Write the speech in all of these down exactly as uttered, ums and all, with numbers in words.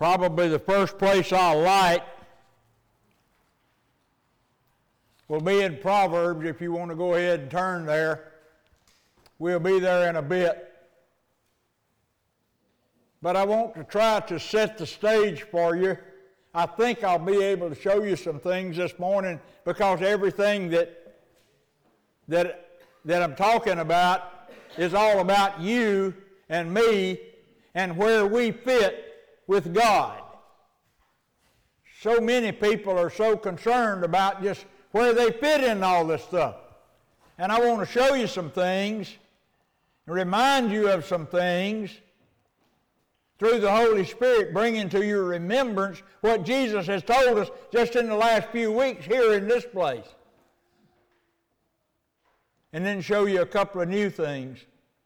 Probably the first place I'll light will be in Proverbs, if you want to go ahead and turn there. We'll be there in a bit. But I want to try to set the stage for you. I think I'll be able to show you some things this morning, because everything that, that, that I'm talking about is all about you and me and where we fit with God. So many people are so concerned about just where they fit in all this stuff. And I want to show you some things, remind you of some things through the Holy Spirit, bringing to your remembrance what Jesus has told us just in the last few weeks here in this place. And then show you a couple of new things.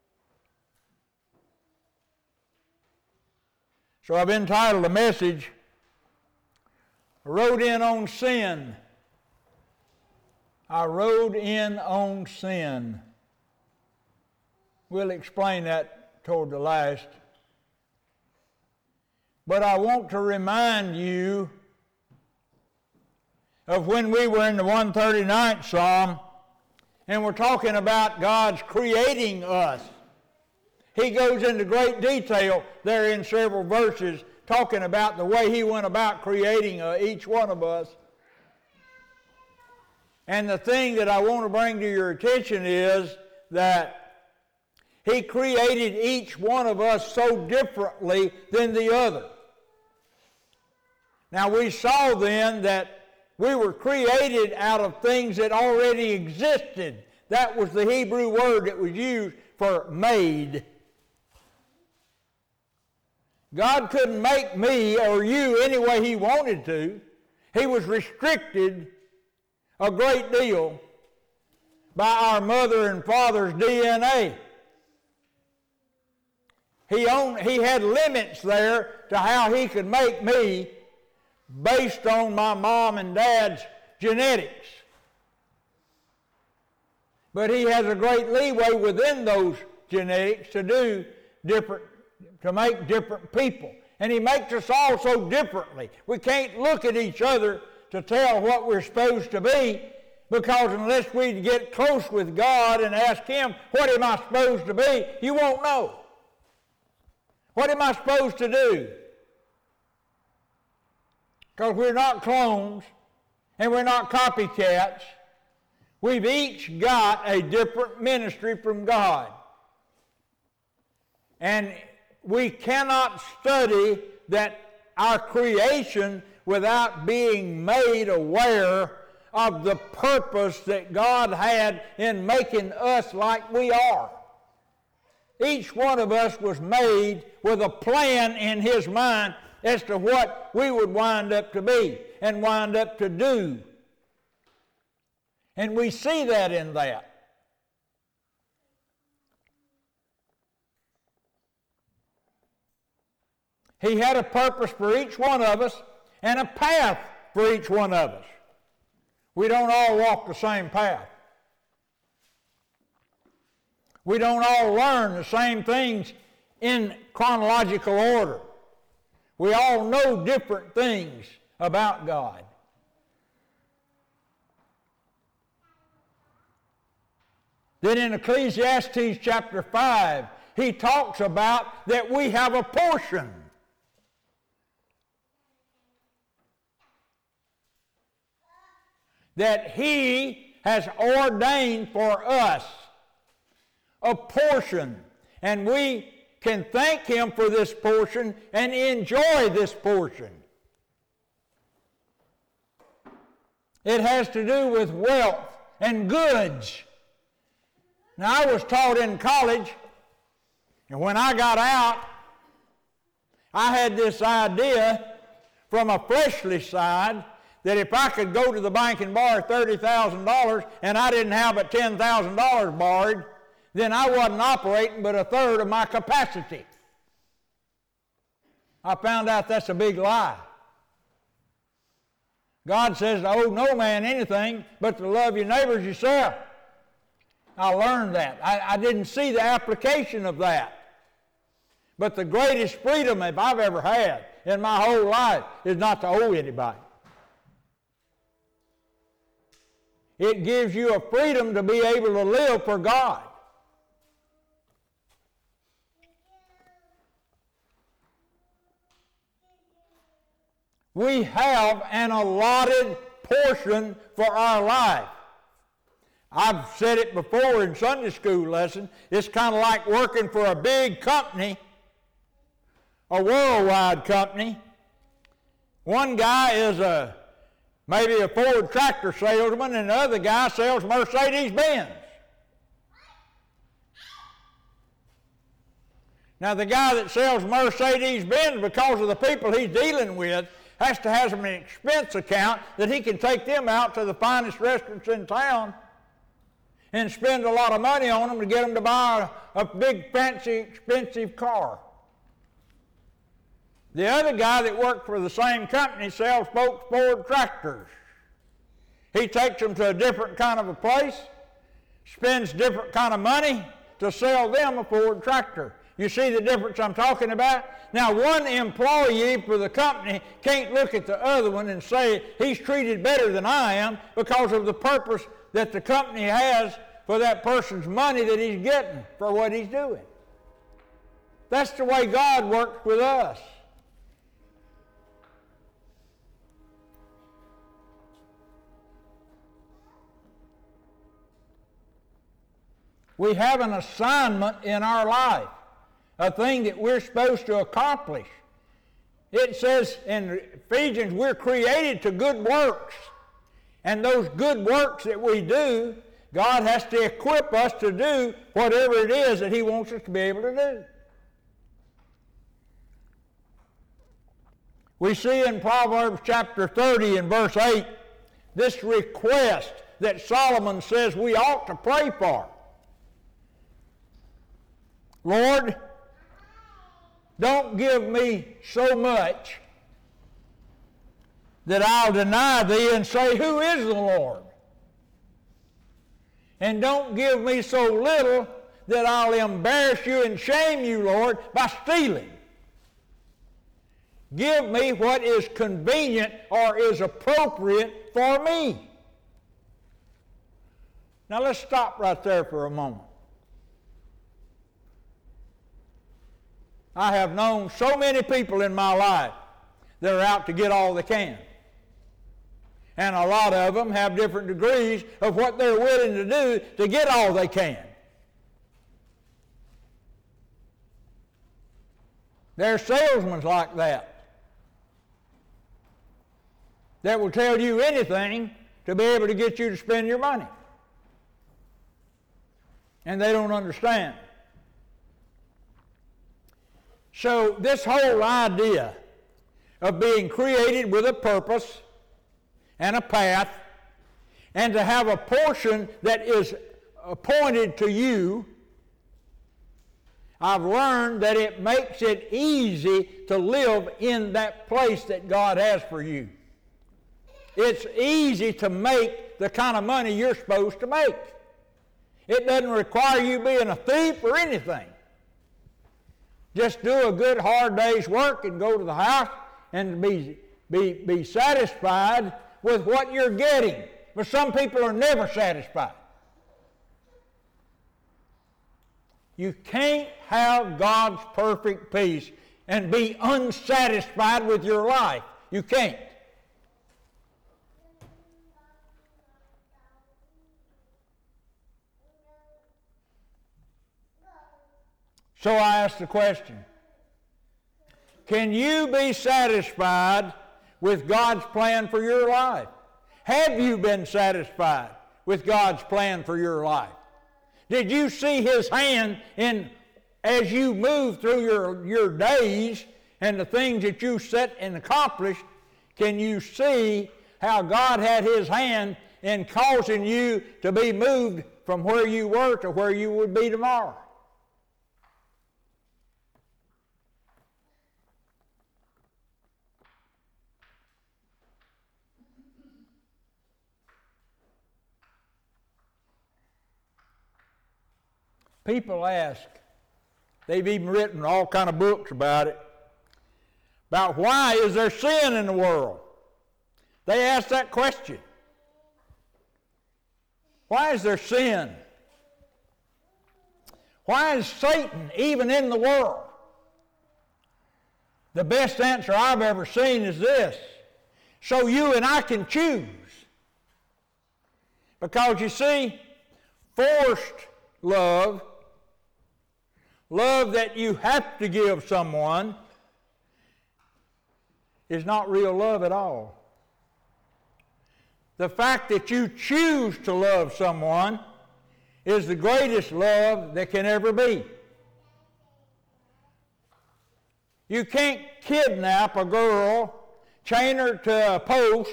So I've entitled the message, I Rode In on Sin. I rode in on sin. We'll explain that toward the last. But I want to remind you of when we were in the one thirty-ninth Psalm, and we're talking about God's creating us. He goes into great detail there in several verses, talking about the way He went about creating uh, each one of us. And the thing that I want to bring to your attention is that He created each one of us so differently than the other. Now we saw then that we were created out of things that already existed. That was the Hebrew word that was used for made. God couldn't make me or you any way He wanted to. He was restricted a great deal by our mother and father's D N A. He, owned, he had limits there to how He could make me based on my mom and dad's genetics. But He has a great leeway within those genetics to do different, to make different people. And He makes us all so differently. We can't look at each other to tell what we're supposed to be, because unless we get close with God and ask Him, what am I supposed to be, you won't know. What am I supposed to do? Because we're not clones and we're not copycats. We've each got a different ministry from God. And we cannot study that our creation without being made aware of the purpose that God had in making us like we are. Each one of us was made with a plan in His mind as to what we would wind up to be and wind up to do. And we see that in that. He had a purpose for each one of us and a path for each one of us. We don't all walk the same path. We don't all learn the same things in chronological order. We all know different things about God. Then in Ecclesiastes chapter five, he talks about that we have a portion. That He has ordained for us a portion. And we can thank Him for this portion and enjoy this portion. It has to do with wealth and goods. Now, I was taught in college, and when I got out, I had this idea from a fleshly side that if I could go to the bank and borrow thirty thousand dollars and I didn't have but ten thousand dollars borrowed, then I wasn't operating but a third of my capacity. I found out that's a big lie. God says to owe no man anything but to love your neighbors yourself. I learned that. I, I didn't see the application of that. But the greatest freedom that I've ever had in my whole life is not to owe anybody. It gives you a freedom to be able to live for God. We have an allotted portion for our life. I've said it before in Sunday school lesson. It's kind of like working for a big company, a worldwide company. One guy is a maybe a Ford tractor salesman, and the other guy sells Mercedes-Benz. Now the guy that sells Mercedes-Benz, because of the people he's dealing with, has to have an expense account that he can take them out to the finest restaurants in town and spend a lot of money on them to get them to buy a, a big, fancy, expensive car. The other guy that worked for the same company sells folks Ford tractors. He takes them to a different kind of a place, spends different kind of money to sell them a Ford tractor. You see the difference I'm talking about? Now, one employee for the company can't look at the other one and say he's treated better than I am because of the purpose that the company has for that person's money that he's getting for what he's doing. That's the way God works with us. We have an assignment in our life, a thing that we're supposed to accomplish. It says in Ephesians, we're created to good works. And those good works that we do, God has to equip us to do whatever it is that He wants us to be able to do. We see in Proverbs chapter thirty and verse eight, this request that Solomon says we ought to pray for. Lord, don't give me so much that I'll deny Thee and say, who is the Lord? And don't give me so little that I'll embarrass You and shame You, Lord, by stealing. Give me what is convenient or is appropriate for me. Now let's stop right there for a moment. I have known so many people in my life that are out to get all they can. And a lot of them have different degrees of what they're willing to do to get all they can. There are salesmen like that that will tell you anything to be able to get you to spend your money. And they don't understand. So this whole idea of being created with a purpose and a path, and to have a portion that is appointed to you, I've learned that it makes it easy to live in that place that God has for you. It's easy to make the kind of money you're supposed to make. It doesn't require you being a thief or anything. Just do a good hard day's work and go to the house and be, be, be satisfied with what you're getting. But some people are never satisfied. You can't have God's perfect peace and be unsatisfied with your life. You can't. So I ask the question, can you be satisfied with God's plan for your life? Have you been satisfied with God's plan for your life? Did you see His hand in as you move through your, your days and the things that you set and accomplished? Can you see how God had His hand in causing you to be moved from where you were to where you would be tomorrow? People ask, they've even written all kind of books about it. about why is there sin in the world. They asked that question. Why is there sin? Why is Satan even in the world? The best answer I've ever seen is this: so you and I can choose. Because you see, forced love, love that you have to give someone, is not real love at all. The fact that you choose to love someone is the greatest love that can ever be. You can't kidnap a girl, chain her to a post,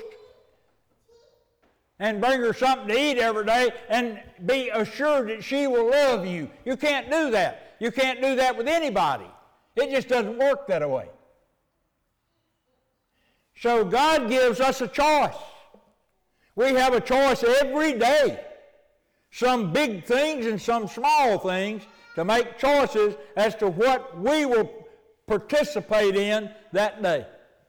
and bring her something to eat every day and be assured that she will love you. You can't do that. You can't do that with anybody. It just doesn't work that way. So God gives us a choice. We have a choice every day. Some big things and some small things, to make choices as to what we will participate in that day.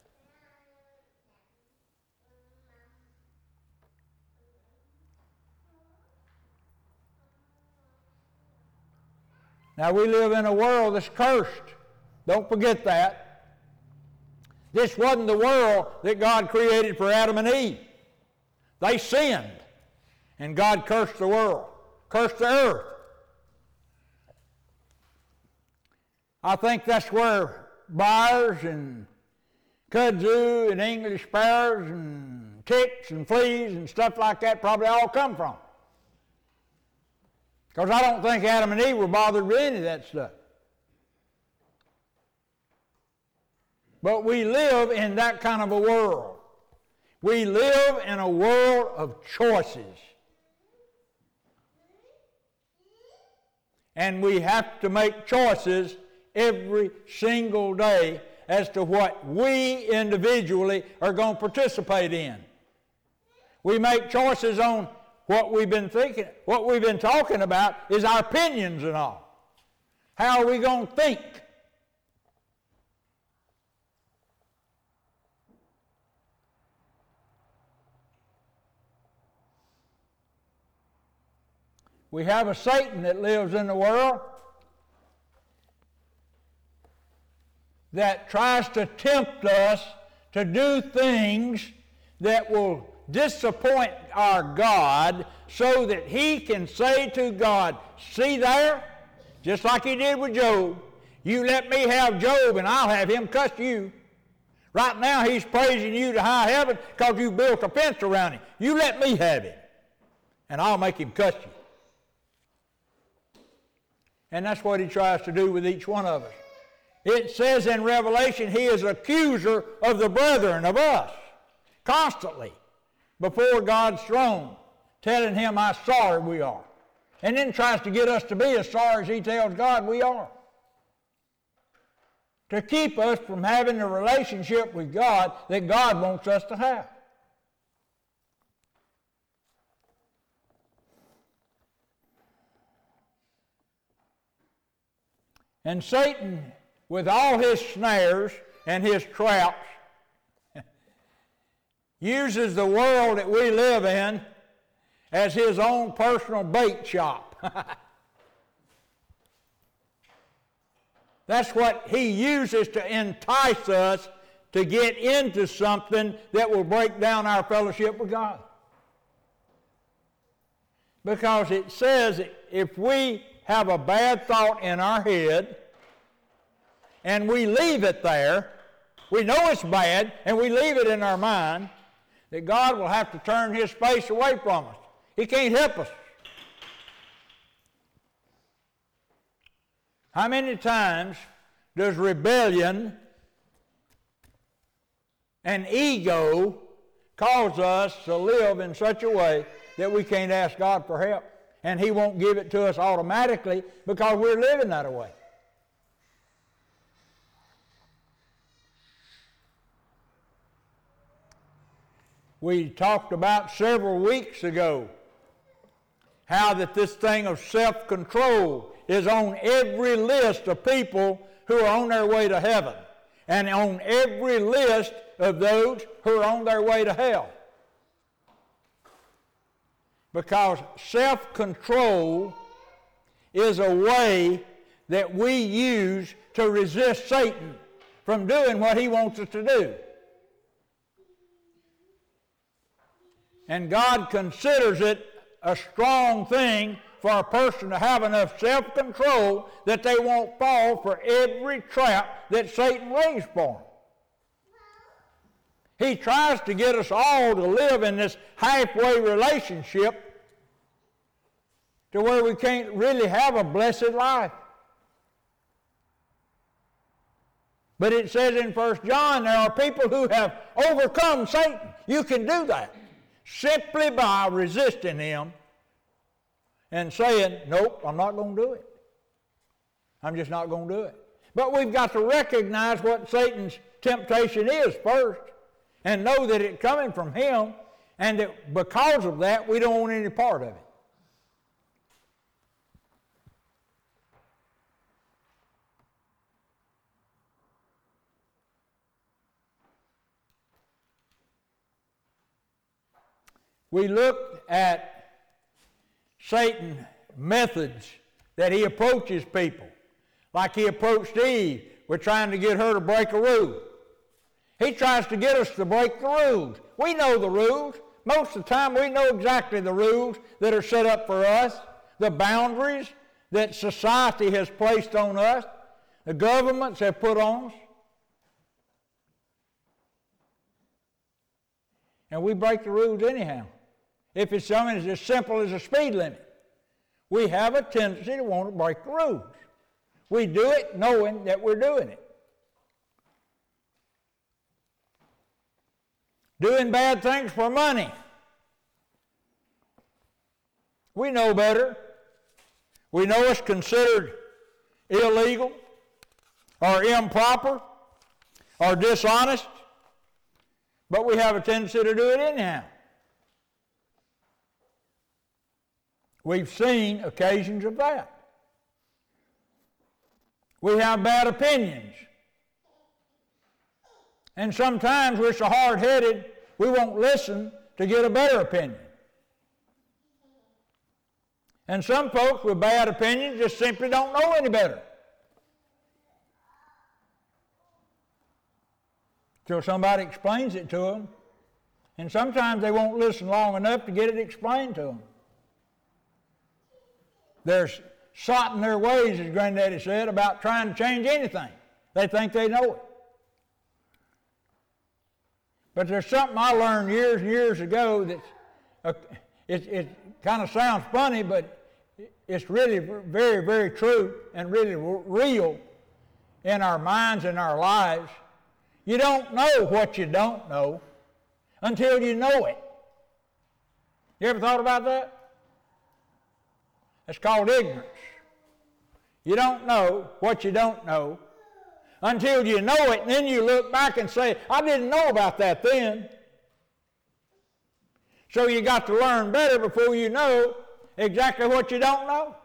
Now, we live in a world that's cursed. Don't forget that. This wasn't the world that God created for Adam and Eve. They sinned, and God cursed the world, cursed the earth. I think that's where briars and kudzu and English sparrows and ticks and fleas and stuff like that probably all come from. Because I don't think Adam and Eve were bothered with any of that stuff. But we live in that kind of a world. We live in a world of choices. And we have to make choices every single day as to what we individually are going to participate in. We make choices on what we've been thinking, what we've been talking about is our opinions and all. How are we going to think? We have a Satan that lives in the world that tries to tempt us to do things that will disappoint our God so that he can say to God, see there, just like he did with Job, you let me have Job and I'll have him cuss you. Right now he's praising you to high heaven because you built a fence around him. You let me have him and I'll make him cuss you. And that's what he tries to do with each one of us. It says in Revelation, he is accuser of the brethren, of us, constantly before God's throne, telling him how sorry we are. And then tries to get us to be as sorry as he tells God we are. To keep us from having the relationship with God that God wants us to have. And Satan, with all his snares and his traps, uses the world that we live in as his own personal bait shop. That's what he uses to entice us to get into something that will break down our fellowship with God. Because it says if we have a bad thought in our head and we leave it there, we know it's bad and we leave it in our mind, that God will have to turn his face away from us. He can't help us. How many times does rebellion and ego cause us to live in such a way that we can't ask God for help? And he won't give it to us automatically because we're living that way. We talked about several weeks ago how that this thing of self-control is on every list of people who are on their way to heaven. and on every list of those who are on their way to hell. Because self-control is a way that we use to resist Satan from doing what he wants us to do. And God considers it a strong thing for a person to have enough self-control that they won't fall for every trap that Satan lays for them. He tries to get us all to live in this halfway relationship to where we can't really have a blessed life. But it says in First John, there are people who have overcome Satan. You can do that simply by resisting him and saying, nope, I'm not going to do it. I'm just not going to do it. But we've got to recognize what Satan's temptation is first and know that it's coming from him, and that because of that, we don't want any part of it. We looked at Satan's methods that he approaches people, like he approached Eve with trying to get her to break a rule. He tries to get us to break the rules. We know the rules. Most of the time we know exactly the rules that are set up for us, the boundaries that society has placed on us, the governments have put on us. And we break the rules anyhow. If it's something as simple as a speed limit, we have a tendency to want to break the rules. We do it knowing that we're doing it. Doing bad things for money. We know better. We know it's considered illegal or improper or dishonest, but we have a tendency to do it anyhow. We've seen occasions of that. We have bad opinions. And sometimes we're so hard-headed, we won't listen to get a better opinion. And some folks with bad opinions just simply don't know any better. Till somebody explains it to them. And sometimes they won't listen long enough to get it explained to them. They're sot in their ways, as Granddaddy said, about trying to change anything. They think they know it. But there's something I learned years and years ago that uh, it, it kind of sounds funny, but it's really very, very true and really real in our minds and our lives. You don't know what you don't know until you know it. You ever thought about that? It's called ignorance. You don't know what you don't know until you know it, and then you look back and say, I didn't know about that then. So you got to learn better before you know exactly what you don't know.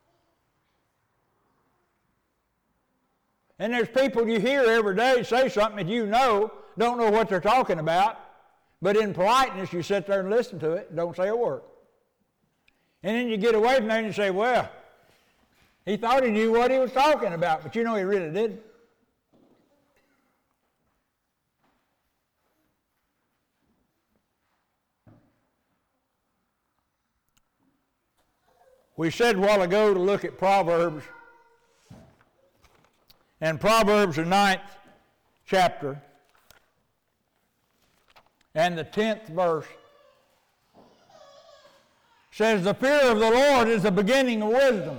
And there's people you hear every day say something that you know, don't know what they're talking about, but in politeness you sit there and listen to it and don't say a word. And then you get away from there and you say, well, he thought he knew what he was talking about, but you know he really didn't. We said a while ago to look at Proverbs. And Proverbs, the ninth chapter, and the tenth verse, says, the fear of the Lord is the beginning of wisdom,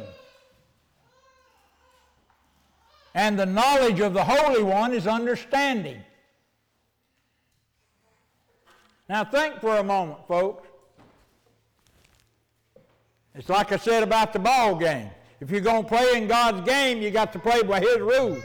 and the knowledge of the Holy One is understanding. Now think for a moment, folks. It's like I said about the ball game. If you're going to play in God's game, you got to play by His rules.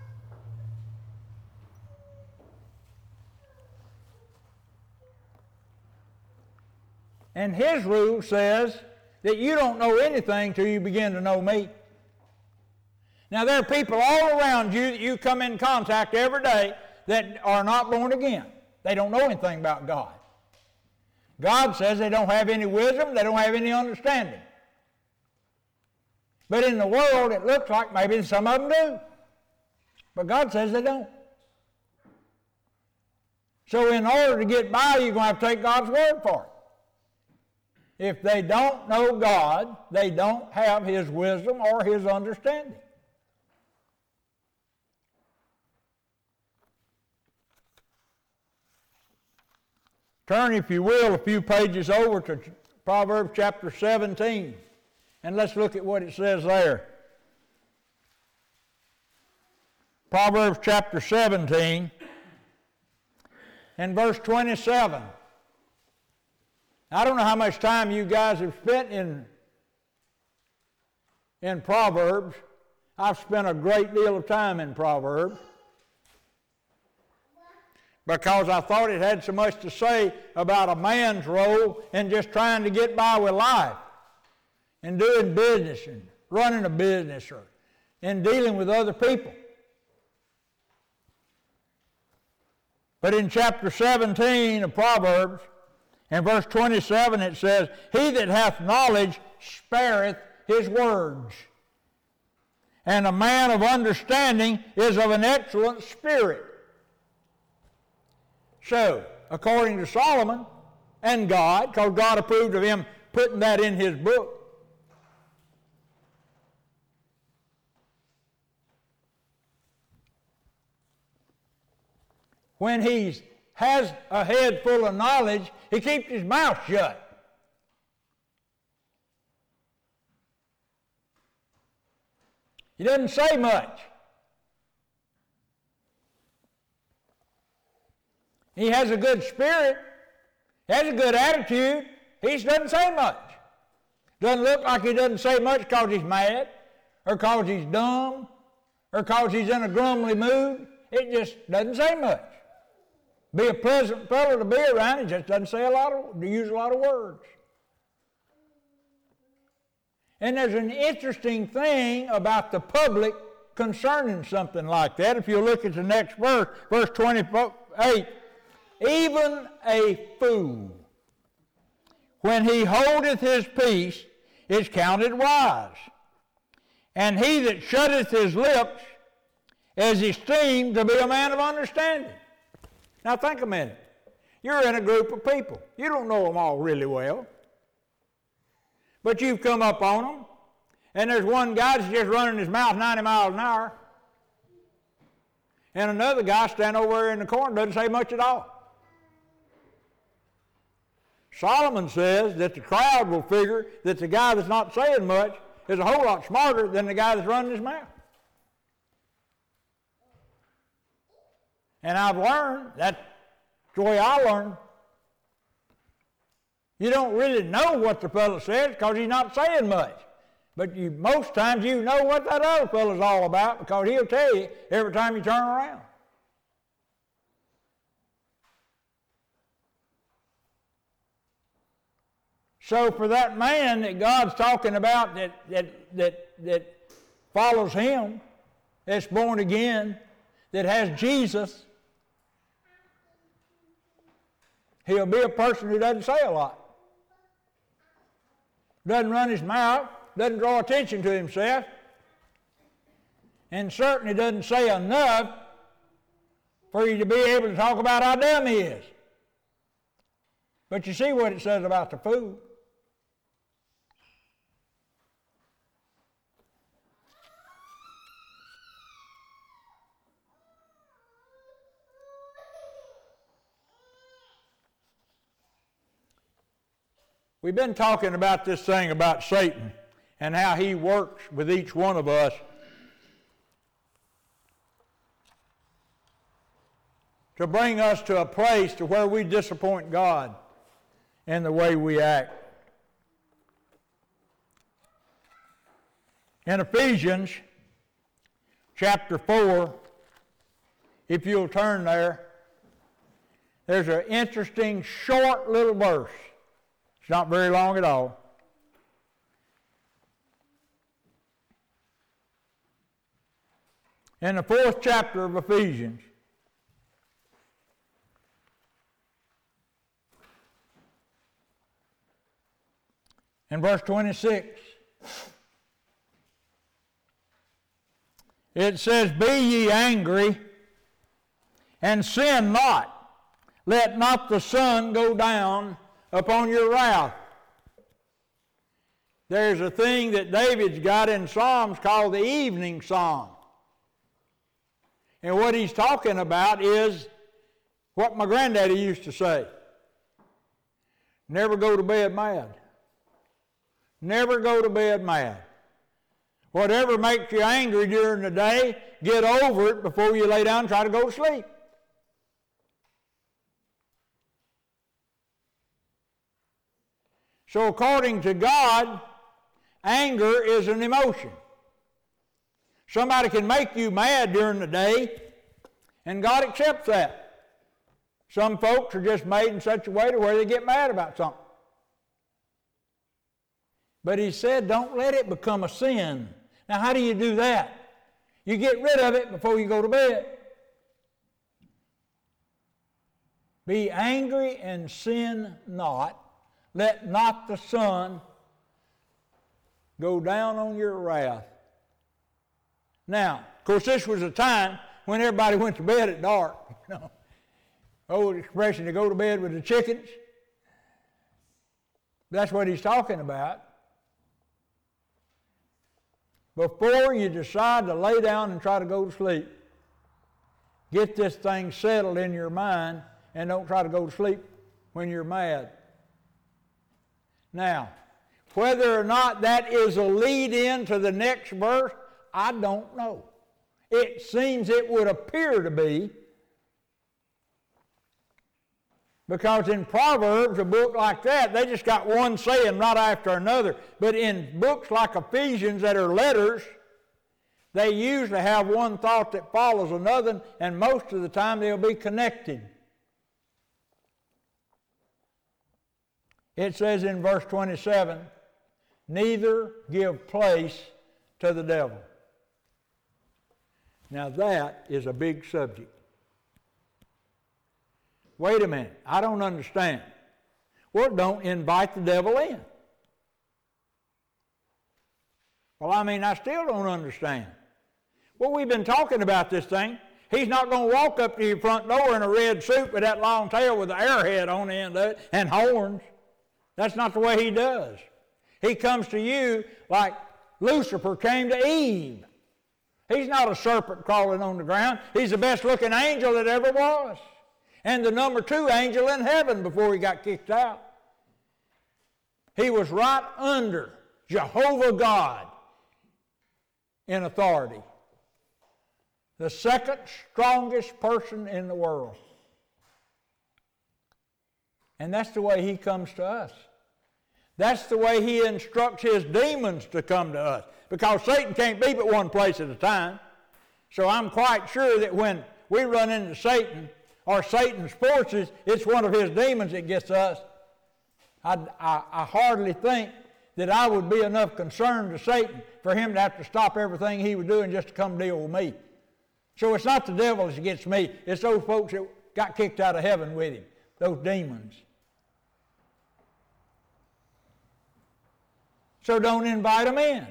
And His rule says that you don't know anything till you begin to know me. Now, there are people all around you that you come in contact every day that are not born again. They don't know anything about God. God says they don't have any wisdom, they don't have any understanding. But in the world, it looks like maybe some of them do. But God says they don't. So in order to get by, you're going to have to take God's word for it. If they don't know God, they don't have His wisdom or His understanding. Turn, if you will, a few pages over to Proverbs chapter seventeen, and let's look at what it says there. Proverbs chapter seventeen and verse twenty-seven. I don't know how much time you guys have spent in, in Proverbs. I've spent a great deal of time in Proverbs, because I thought it had so much to say about a man's role in just trying to get by with life and doing business and running a business or in dealing with other people. But in chapter seventeen of Proverbs, in verse twenty-seven, it says, "He that hath knowledge spareth his words, and a man of understanding is of an excellent spirit." So, according to Solomon and God, because God approved of him putting that in his book, when he has a head full of knowledge, he keeps his mouth shut. He doesn't say much. He has a good spirit, has a good attitude, he just doesn't say much. Doesn't look like he doesn't say much because he's mad, or because he's dumb, or because he's in a grumbly mood. It just doesn't say much. Be a pleasant fellow to be around, he just doesn't say a lot of, use a lot of words. And there's an interesting thing about the public concerning something like that. If you look at the next verse, verse twenty-eight, "Even a fool, when he holdeth his peace, is counted wise, and he that shutteth his lips is esteemed to be a man of understanding." Now think a minute. You're in a group of people. You don't know them all really well. But you've come up on them, and there's one guy that's just running his mouth ninety miles an hour, and another guy standing over there in the corner doesn't say much at all. Solomon says that the crowd will figure that the guy that's not saying much is a whole lot smarter than the guy that's running his mouth. And I've learned, that's the way I learned. You don't really know what the fellow says because he's not saying much. But you, most times you know what that other fellow's all about because he'll tell you every time you turn around. So for that man that God's talking about that, that, that, that follows him, that's born again, that has Jesus, he'll be a person who doesn't say a lot. Doesn't run his mouth, doesn't draw attention to himself, and certainly doesn't say enough for you to be able to talk about how dumb he is. But you see what it says about the fool. We've been talking about this thing about Satan and how he works with each one of us to bring us to a place to where we disappoint God in the way we act. In Ephesians chapter four, if you'll turn there, there's an interesting short little verse. It's not very long at all. in the fourth chapter of Ephesians. In verse twenty-six, it says, "Be ye angry, and sin not. Let not the sun go down upon your wrath." There's a thing that David's got in Psalms called the evening psalm. And what he's talking about is what my granddaddy used to say. Never go to bed mad. Never go to bed mad. Whatever makes you angry during the day, get over it before you lay down and try to go to sleep. So according to God, anger is an emotion. Somebody can make you mad during the day, and God accepts that. Some folks are just made in such a way to where they get mad about something. But he said, don't let it become a sin. Now, how do you do that? You get rid of it before you go to bed. Be angry and sin not. Let not the sun go down on your wrath. Now, of course, this was a time when everybody went to bed at dark. You know, old expression, to go to bed with the chickens. That's what he's talking about. Before you decide to lay down and try to go to sleep, get this thing settled in your mind and don't try to go to sleep when you're mad. Now, whether or not that is a lead-in to the next verse, I don't know. It seems it would appear to be, because in Proverbs, a book like that, they just got one saying right after another. But in books like Ephesians that are letters, they usually have one thought that follows another, and most of the time they'll be connected. It says in verse twenty-seven, neither give place to the devil. Now that is a big subject. Wait a minute, I don't understand. Well, don't invite the devil in. Well, I mean, I still don't understand. Well, we've been talking about this thing. He's not going to walk up to your front door in a red suit with that long tail with the arrowhead on the end of it and horns. That's not the way he does. He comes to you like Lucifer came to Eve. He's not a serpent crawling on the ground. He's the best looking angel that ever was. And the number two angel in heaven before he got kicked out. He was right under Jehovah God in authority. The second strongest person in the world. And that's the way he comes to us. That's the way he instructs his demons to come to us. Because Satan can't be but one place at a time. So I'm quite sure that when we run into Satan or Satan's forces, it's one of his demons that gets us. I, I, I hardly think that I would be enough concerned to Satan for him to have to stop everything he was doing just to come deal with me. So it's not the devil that gets me. It's those folks that got kicked out of heaven with him, those demons. So don't invite them in.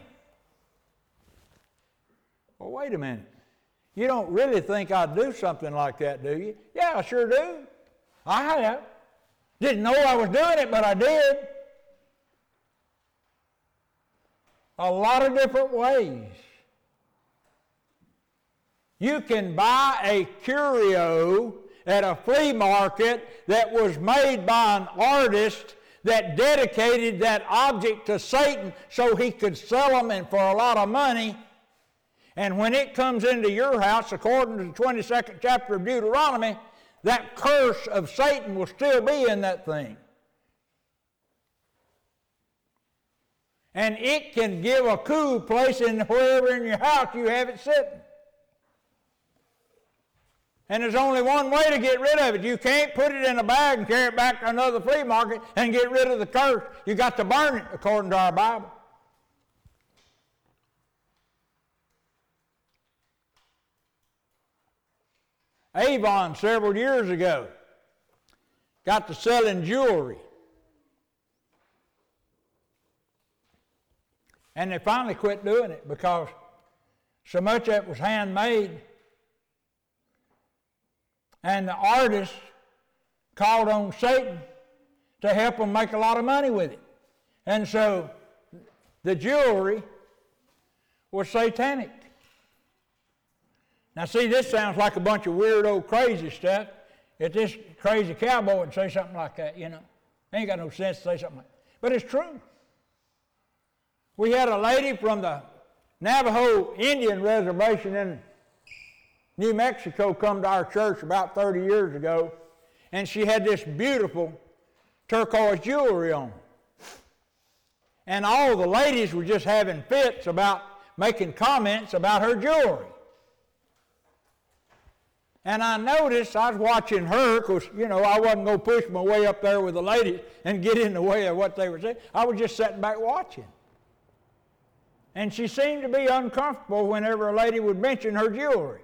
Well, wait a minute. You don't really think I'd do something like that, do you? Yeah, I sure do. I have. Didn't know I was doing it, but I did. A lot of different ways. You can buy a curio at a flea market that was made by an artist that dedicated that object to Satan so he could sell them and for a lot of money. And when it comes into your house, according to the twenty-second chapter of Deuteronomy, that curse of Satan will still be in that thing. And it can give a cool place in wherever in your house you have it sitting. And there's only one way to get rid of it. You can't put it in a bag and carry it back to another flea market and get rid of the curse. You got to burn it according to our Bible. Avon several years ago. Got to selling jewelry. And they finally quit doing it because so much of it was handmade. And the artists called on Satan to help them make a lot of money with it. And so the jewelry was satanic. Now see, this sounds like a bunch of weirdo crazy stuff. If this crazy cowboy would say something like that, you know. They ain't got no sense to say something like that. But it's true. We had a lady from the Navajo Indian Reservation in New Mexico come to our church about thirty years ago, and she had this beautiful turquoise jewelry on. And all the ladies were just having fits about making comments about her jewelry. And I noticed, I was watching her, because, you know, I wasn't going to push my way up there with the ladies and get in the way of what they were saying. I was just sitting back watching. And she seemed to be uncomfortable whenever a lady would mention her jewelry.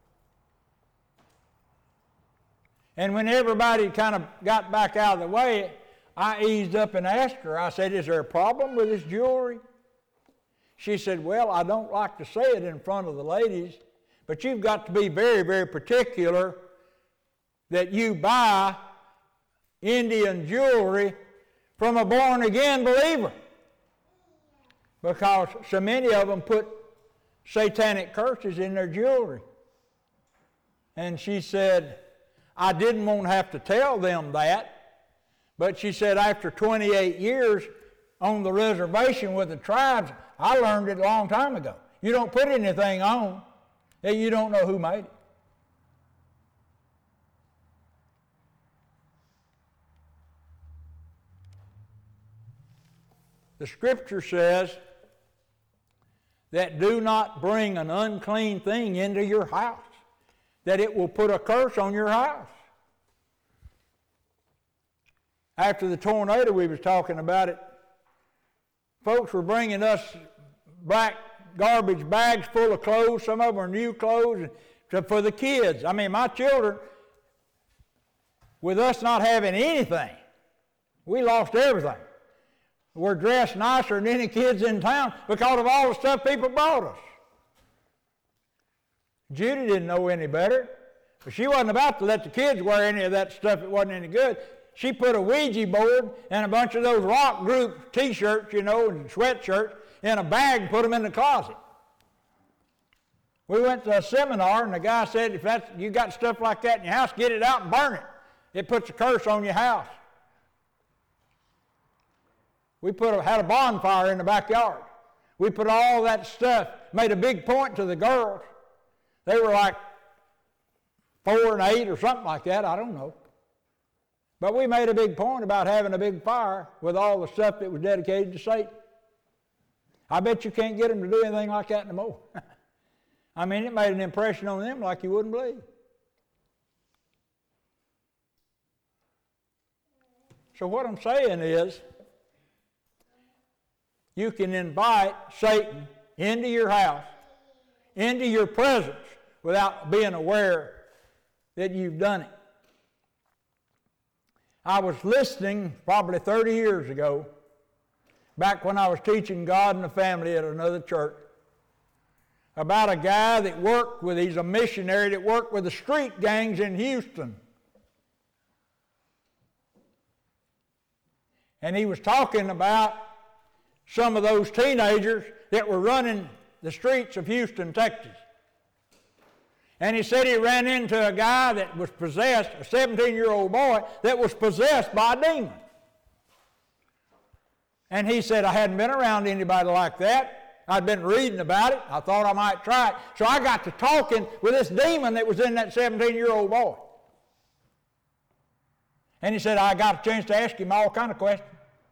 And when everybody kind of got back out of the way, I eased up and asked her, I said, is there a problem with this jewelry? She said, well, I don't like to say it in front of the ladies, but you've got to be very, very particular that you buy Indian jewelry from a born-again believer, because so many of them put satanic curses in their jewelry. And she said, I didn't want to have to tell them that, but she said after twenty-eight years on the reservation with the tribes, I learned it a long time ago. You don't put anything on that you don't know who made it. The scripture says that do not bring an unclean thing into your house, that it will put a curse on your house. After the tornado we was talking about it, folks were bringing us black garbage bags full of clothes. Some of them were new clothes for the kids. I mean, my children, with us not having anything, we lost everything. We're dressed nicer than any kids in town because of all the stuff people bought us. Judy didn't know any better, but she wasn't about to let the kids wear any of that stuff that wasn't any good. She put a Ouija board and a bunch of those rock group T-shirts, you know, and sweatshirts in a bag and put them in the closet. We went to a seminar, and the guy said, if that's, you got stuff like that in your house, get it out and burn it. It puts a curse on your house. We put a, had a bonfire in the backyard. We put all that stuff, made a big point to the girls. They were like four and eight or something like that, I don't know. But we made a big point about having a big fire with all the stuff that was dedicated to Satan. I bet you can't get them to do anything like that anymore. I mean, it made an impression on them like you wouldn't believe. So what I'm saying is, you can invite Satan into your house, into your presence, without being aware that you've done it. I was listening probably thirty years ago, back when I was teaching God and the family at another church, about a guy that worked with, he's a missionary that worked with the street gangs in Houston. And he was talking about some of those teenagers that were running the streets of Houston, Texas. And he said he ran into a guy that was possessed, a seventeen-year-old boy, that was possessed by a demon. And he said, I hadn't been around anybody like that. I'd been reading about it. I thought I might try it. So I got to talking with this demon that was in that seventeen-year-old boy. And he said, I got a chance to ask him all kind of questions.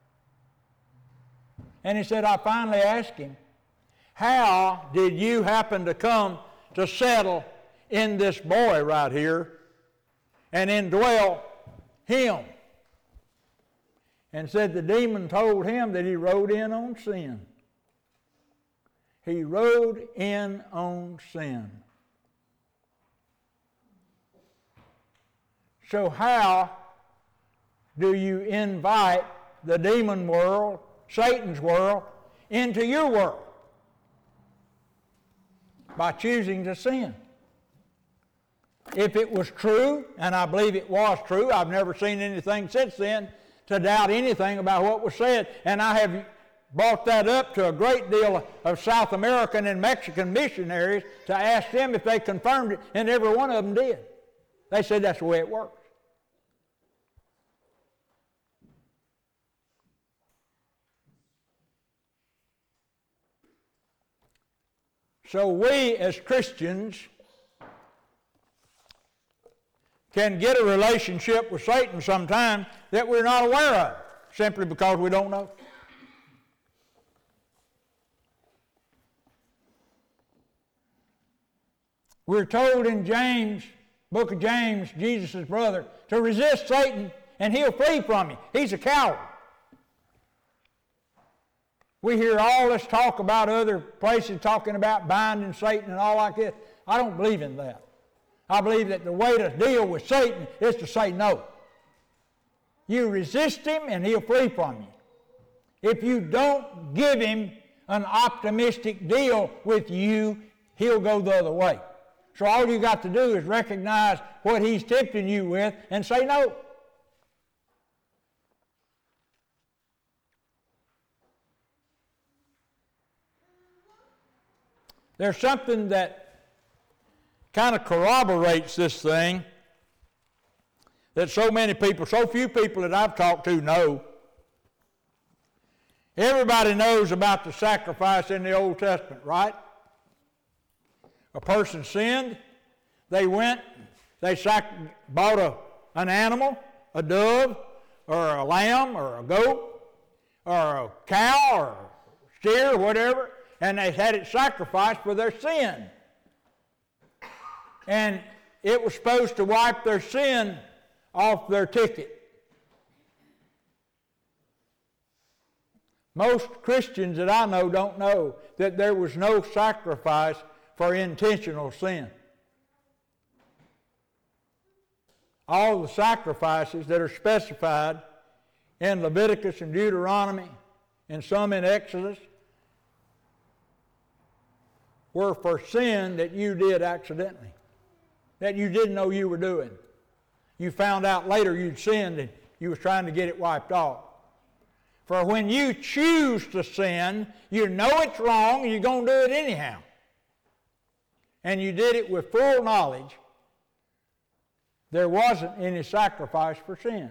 And he said, I finally asked him, how did you happen to come to settle in this boy right here and indwell him? And said the demon told him that he rode in on sin. He rode in on sin. So how do you invite the demon world, Satan's world, into your world? By choosing to sin. If it was true, and I believe it was true, I've never seen anything since then to doubt anything about what was said, and I have brought that up to a great deal of South American and Mexican missionaries to ask them if they confirmed it, and every one of them did. They said that's the way it works. So we as Christians can get a relationship with Satan sometime that we're not aware of, simply because we don't know. We're told in James, book of James, Jesus' brother, to resist Satan and he'll flee from you. He's a coward. We hear all this talk about other places talking about binding Satan and all like this. I don't believe in that. I believe that the way to deal with Satan is to say no. You resist him and he'll flee from you. If you don't give him an optimistic deal with you, he'll go the other way. So all you got to do is recognize what he's tempting you with and say no. There's something that kind of corroborates this thing that so many people, so few people that I've talked to know. Everybody knows about the sacrifice in the Old Testament, right? A person sinned, they went, they sac- bought a, an animal, a dove, or a lamb, or a goat, or a cow, or a steer, or whatever, and they had it sacrificed for their sin. And it was supposed to wipe their sin off their ticket. Most Christians that I know don't know that there was no sacrifice for intentional sin. All the sacrifices that are specified in Leviticus and Deuteronomy and some in Exodus were for sin that you did accidentally, that you didn't know you were doing. You found out later you'd sinned and you was trying to get it wiped off. For when you choose to sin, you know it's wrong and you're going to do it anyhow. And you did it with full knowledge, there wasn't any sacrifice for sin.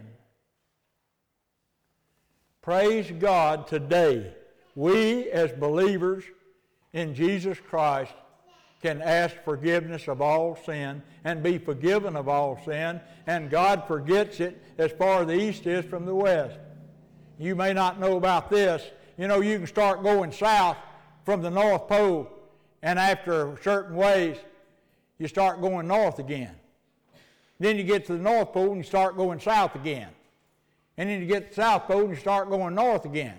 Praise God, today, we as believers in Jesus Christ can ask forgiveness of all sin and be forgiven of all sin, and God forgets it as far as the east is from the west. You may not know about this. You know, you can start going south from the North Pole, and after certain ways, you start going north again. Then you get to the North Pole and you start going south again. And then you get to the South Pole and you start going north again.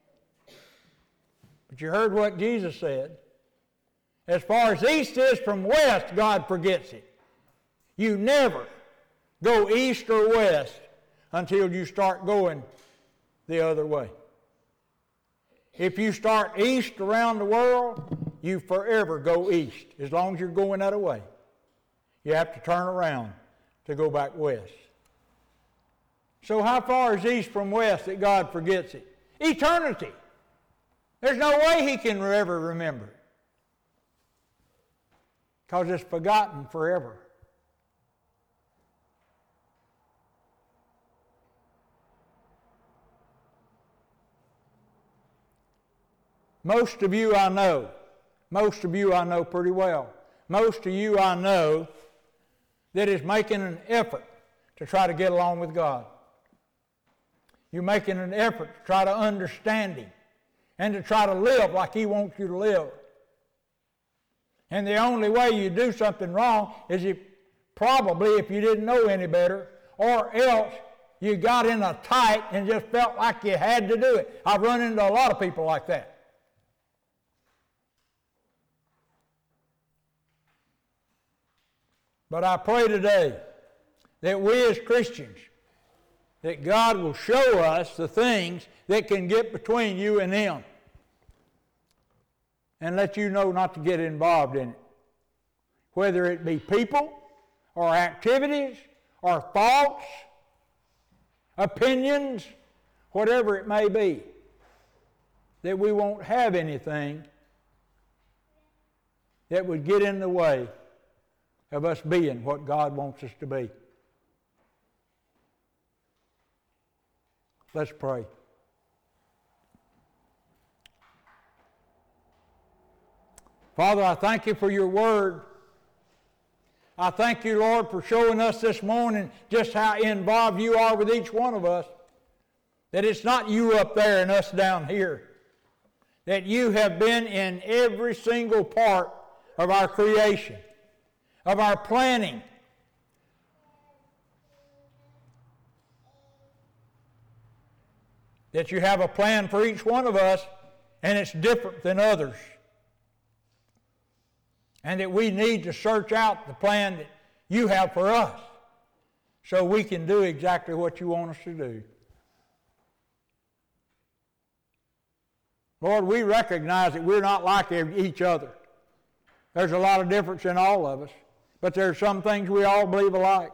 But you heard what Jesus said. As far as east is from west, God forgets it. You never go east or west until you start going the other way. If you start east around the world, you forever go east, as long as you're going that way. You have to turn around to go back west. So how far is east from west that God forgets it? Eternity. There's no way he can ever remember it, because it's forgotten forever. Most of you I know, most of you I know pretty well. Most of you I know that is making an effort to try to get along with God. You're making an effort to try to understand him and to try to live like he wants you to live. And the only way you do something wrong is if, probably if you didn't know any better, or else you got in a tight and just felt like you had to do it. I've run into a lot of people like that. But I pray today that we as Christians, that God will show us the things that can get between you and Him, and let you know not to get involved in it. Whether it be people, or activities, or thoughts, opinions, whatever it may be, that we won't have anything that would get in the way of us being what God wants us to be. Let's pray. Father, I thank you for your word. I thank you, Lord, for showing us this morning just how involved you are with each one of us. That it's not you up there and us down here. That you have been in every single part of our creation, of our planning. That you have a plan for each one of us, and it's different than others. And that we need to search out the plan that you have for us so we can do exactly what you want us to do. Lord, we recognize that we're not like each other. There's a lot of difference in all of us, but there are some things we all believe alike.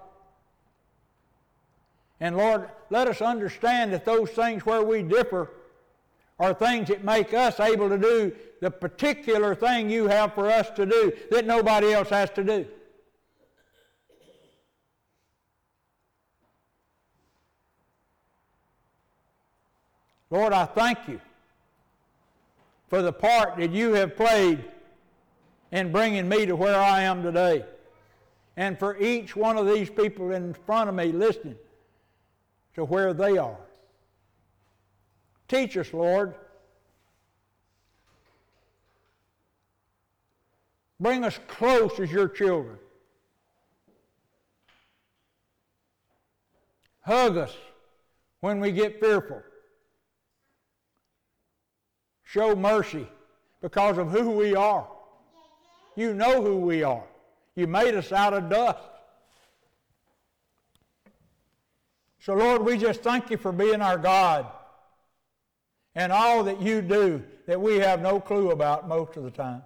And Lord, let us understand that those things where we differ are things that make us able to do the particular thing you have for us to do that nobody else has to do. Lord, I thank you for the part that you have played in bringing me to where I am today. And for each one of these people in front of me listening to where they are. Teach us, Lord. Bring us close as your children. Hug us when we get fearful. Show mercy because of who we are. You know who we are. You made us out of dust. So, Lord, we just thank you for being our God and all that you do that we have no clue about most of the time.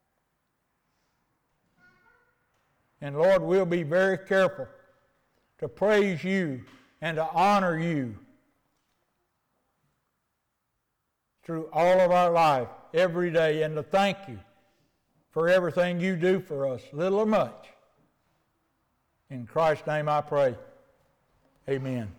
And, Lord, we'll be very careful to praise you and to honor you through all of our life, every day, and to thank you for everything you do for us, little or much. In Christ's name I pray. Amen.